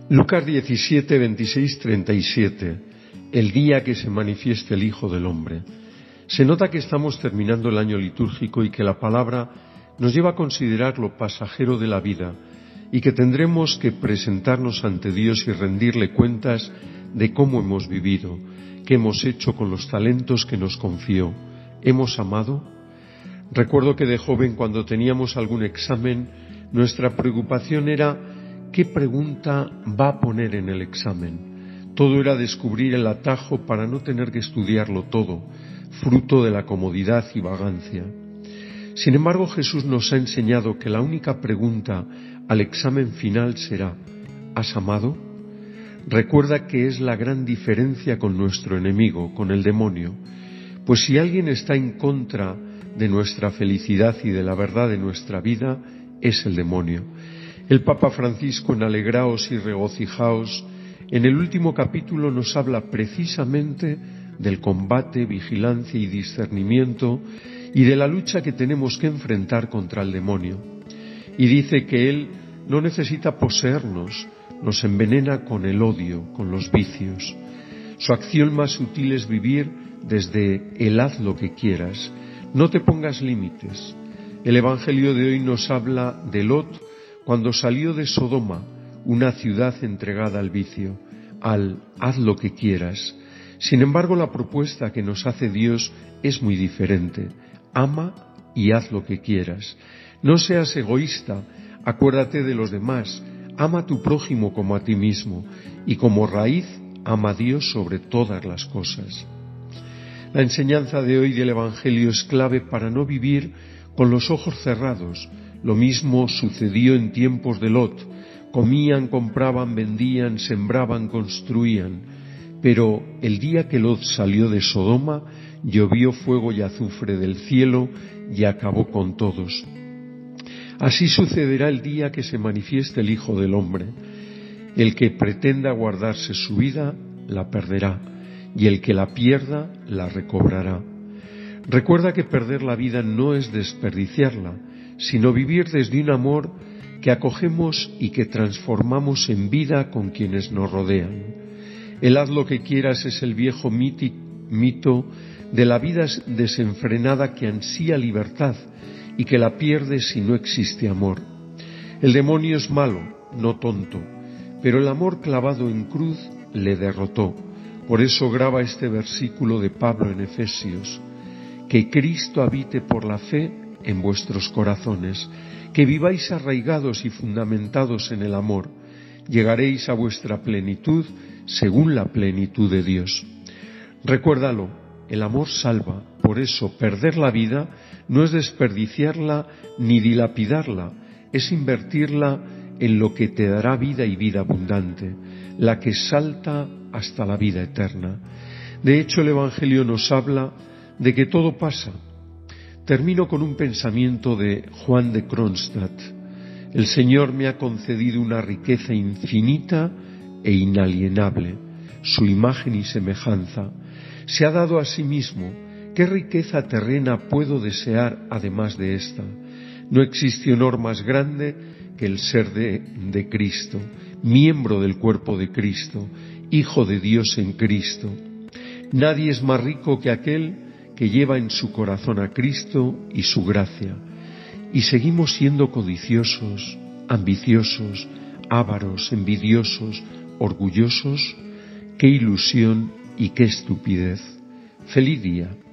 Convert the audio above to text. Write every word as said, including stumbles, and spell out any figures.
Lucas diecisiete, veintiséis, treinta y siete. El día que se manifieste el Hijo del Hombre. Se nota que estamos terminando el año litúrgico y que la palabra nos lleva a considerar lo pasajero de la vida y que tendremos que presentarnos ante Dios y rendirle cuentas de cómo hemos vivido, qué hemos hecho con los talentos que nos confió. ¿Hemos amado? Recuerdo que de joven, cuando teníamos algún examen, nuestra preocupación era ¿qué pregunta va a poner en el examen? Todo era descubrir el atajo para no tener que estudiarlo todo, fruto de la comodidad y vagancia. Sin embargo, Jesús nos ha enseñado que la única pregunta al examen final será ¿has amado? Recuerda que es la gran diferencia con nuestro enemigo, con el demonio. Pues si alguien está en contra de nuestra felicidad y de la verdad de nuestra vida, es el demonio. El Papa Francisco, en Alegraos y Regocijaos, en el último capítulo nos habla precisamente del combate, vigilancia y discernimiento y de la lucha que tenemos que enfrentar contra el demonio. Y dice que él no necesita poseernos, nos envenena con el odio, con los vicios. Su acción más sutil es vivir desde el haz lo que quieras, no te pongas límites. El Evangelio de hoy nos habla de Lot cuando salió de Sodoma, una ciudad entregada al vicio, al haz lo que quieras. Sin embargo, la propuesta que nos hace Dios es muy diferente. Ama y haz lo que quieras. No seas egoísta, acuérdate de los demás, ama a tu prójimo como a ti mismo y como raíz ama a Dios sobre todas las cosas. La enseñanza de hoy del Evangelio es clave para no vivir con los ojos cerrados. Lo mismo sucedió en tiempos de Lot. Comían, compraban, vendían, sembraban, construían. Pero el día que Lot salió de Sodoma, llovió fuego y azufre del cielo y acabó con todos. Así sucederá el día que se manifieste el Hijo del Hombre. El que pretenda guardarse su vida, la perderá, y el que la pierda, la recobrará. Recuerda que perder la vida no es desperdiciarla, sino vivir desde un amor que acogemos y que transformamos en vida con quienes nos rodean. El haz lo que quieras es el viejo mito de la vida desenfrenada que ansía libertad y que la pierde si no existe amor. El demonio es malo, no tonto, pero el amor clavado en cruz le derrotó. Por eso graba este versículo de Pablo en Efesios: que Cristo habite por la fe en vuestros corazones, que viváis arraigados y fundamentados en el amor, llegaréis a vuestra plenitud según la plenitud de Dios. Recuérdalo, el amor salva, por eso perder la vida no es desperdiciarla ni dilapidarla, es invertirla en lo que te dará vida y vida abundante, la que salta hasta la vida eterna. De hecho, el Evangelio nos habla de que todo pasa. Termino con un pensamiento de Juan de Kronstadt. El Señor me ha concedido una riqueza infinita e inalienable, su imagen y semejanza. Se ha dado a sí mismo. ¿Qué riqueza terrena puedo desear además de esta? No existe honor más grande que el ser de, de Cristo, miembro del cuerpo de Cristo, hijo de Dios en Cristo. Nadie es más rico que aquel que lleva en su corazón a Cristo y su gracia. Y seguimos siendo codiciosos, ambiciosos, ávaros, envidiosos, orgullosos. ¡Qué ilusión y qué estupidez! ¡Feliz día!